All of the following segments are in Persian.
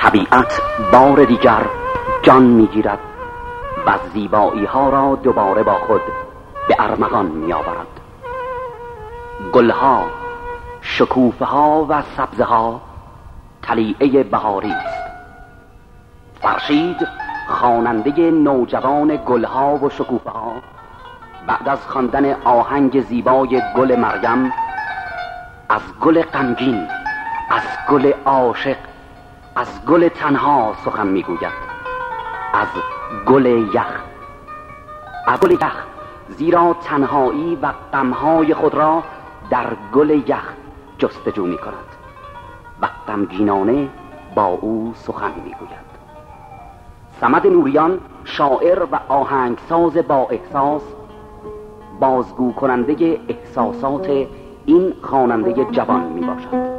طبیعت بار دیگر جان میگیرد و زیبایی ها را دوباره با خود به ارمغان می آورد. گلها، شکوفه ها و سبزه ها طلیعه بهاری است. فرشید خواننده نوجوان گلها و شکوفه ها بعد از خواندن آهنگ زیبای گل مریم از گل غمگین، از گل عاشق، از گل تنها سخن میگوید، از گل یخ، از گل یخ، زیرا تنهایی و غمهای خود را در گل یخ جستجو می کند و غمگینانه با او سخن میگوید. صمد نوریان شاعر و آهنگساز با احساس، بازگو کننده احساسات این خواننده جوان می باشد.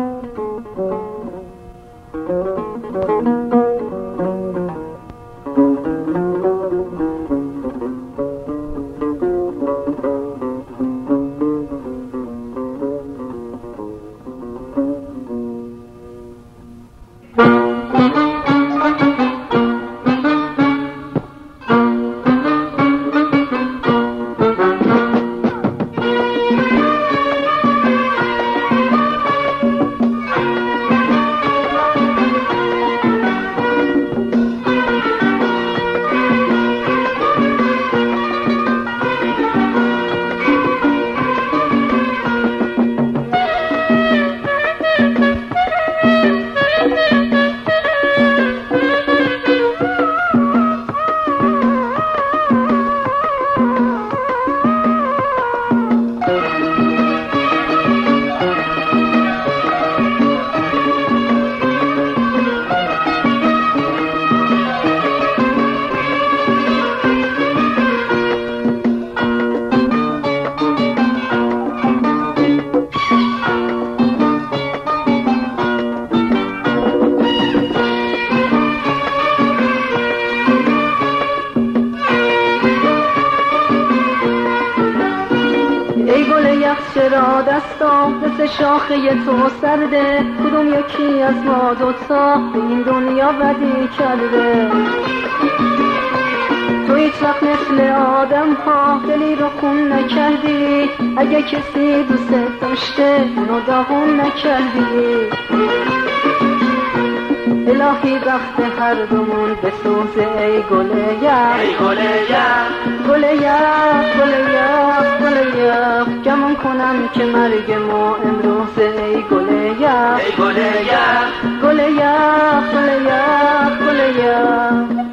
چرا دستا مثل شاخه تو سرده، کدوم یکی از ما دوتا به این دنیا بدی کرده؟ تو هیچ وقت مثل آدم ها دلی رو خون نکردی، اگه کسی دوست داشته اونو داغون نکردی. الهی بخت هر دومون بسوزه ای گل یخ، ای گل یخ، گل یخ، گل یخ، گل یخ، گمون کنم که مرگ ما امروزه ای گل یخ، ای گل یخ، گل یخ، گل یخ، گل یخ.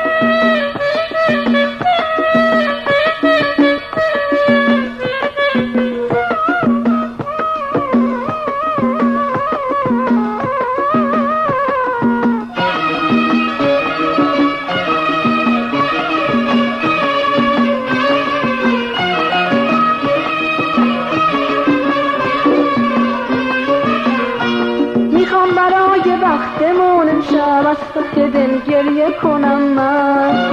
وقتمون امشب از تو دل گریه کنم من،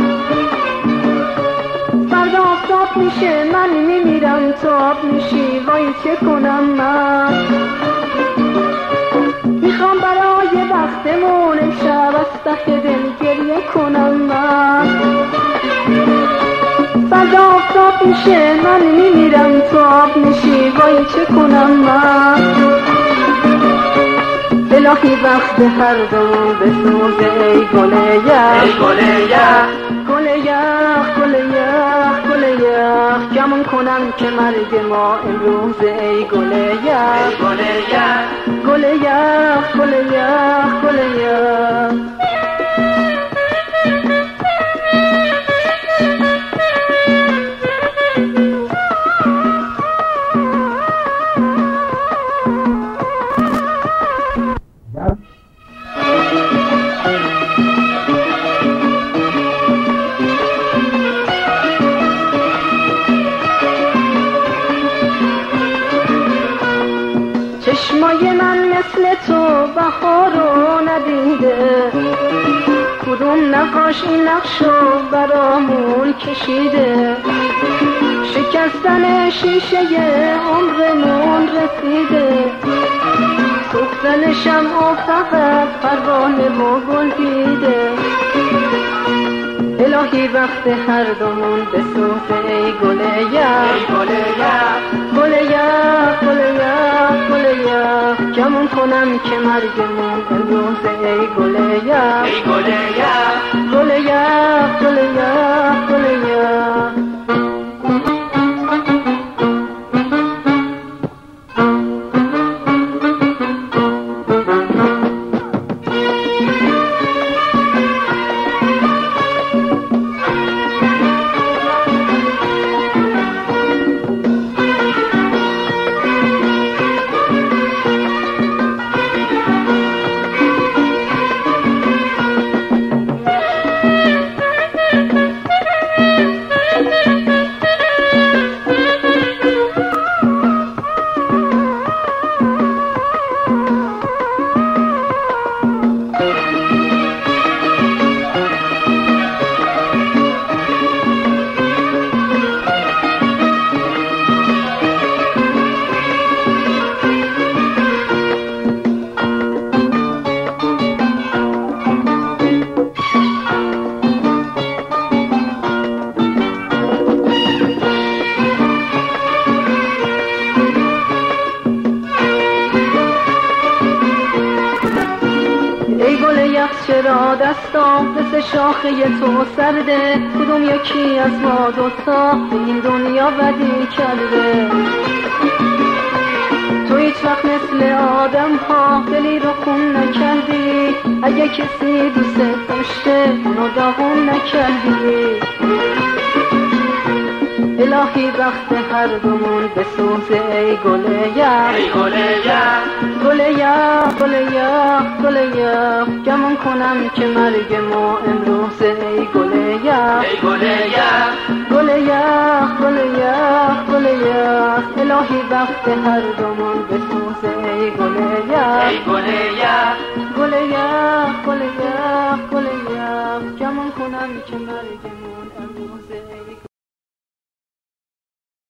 فردا آفتاب میشه من میمیرم تو آب میشی، وای چه کنم من. میخوام برای وقتمون امشب از تو دل گریه کنم من، فردا آفتاب میشه من میمیرم تو آب میشی، وای چه کنم من. الهی وقت هر دو بسوزه ای گل یخ، ای گل یخ، گل یخ، گل یخ، گل یخ، گمون کنم که مرگ ما امروزه ای گل یخ، ای گل یخ، گل یخ، گل یخ، گل یخ. چشمای من مثل تو بهارو ندیده، کدوم نقاش این نقشو برامون کشیده؟ شکستن شیشه عمرمون رسیده، سوخت روشن شمع و فقط پروانه و گل دیده. الهی وقت هر دومون بسوزه ای گل یخ، گل یخ، گل یخ، گل یخ، گل یخ. گمون کنم که مرگمون امروزه ای گل یخ، ای گل یخ، گل یخ، گل یخ، گل یخ. چرا دستام مثل شاخه تو سرده؟ کدوم یکی از ما دوتا به این دنیا بدی کرده؟ تو هیچ وقت مثل آدم ها دلی رو خون نکردی، اگه کسی دوست داشته اونو داغون نکردی. الهی وقت هر دومون بسوزه ای گل یخ، ای گل یخ، گل یخ، گل یخ، گل یخ. گمون کنم که مرگ ما امروزه ای گل یخ، ای گل یخ، گل یخ، گل یخ، گل یخ. الهی وقت هر دومون بسوزه ای گل یخ، ای گل یخ، گل یخ، گل یخ، گل یخ. گمون کنم که مرگمون امروزه